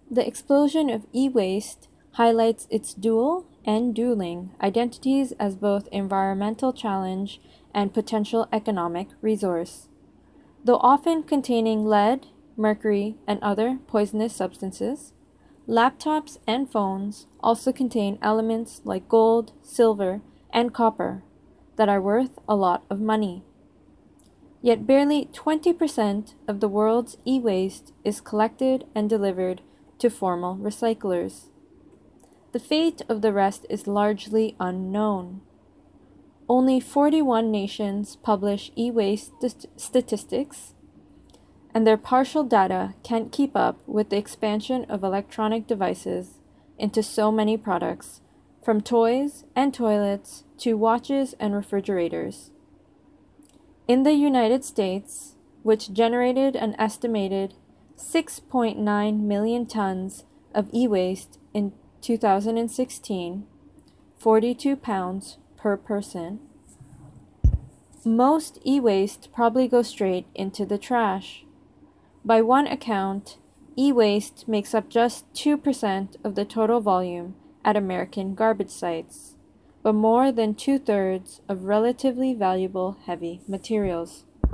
The explosion of e-waste highlights its dual and dueling identities as both environmental challenge and potential economic resource. Though often containing lead, mercury, and other poisonous substances, laptops and phones also contain elements like gold, silver, and copper that are worth a lot of money. Yet barely 20% of the world's e-waste is collected and delivered to formal recyclers. The fate of the rest is largely unknown. Only 41 nations publish e-waste statistics, and their partial data can't keep up with the expansion of electronic devices into so many products, from toys and toilets to watches and refrigerators. In the United States, which generated an estimated 6.9 million tons of e-waste in 2016, 42 pounds per person, most e-waste probably goes straight into the trash. By one account, e-waste makes up just 2% of the total volume at American garbage sites, but more than 2/3 of relatively valuable heavy materials.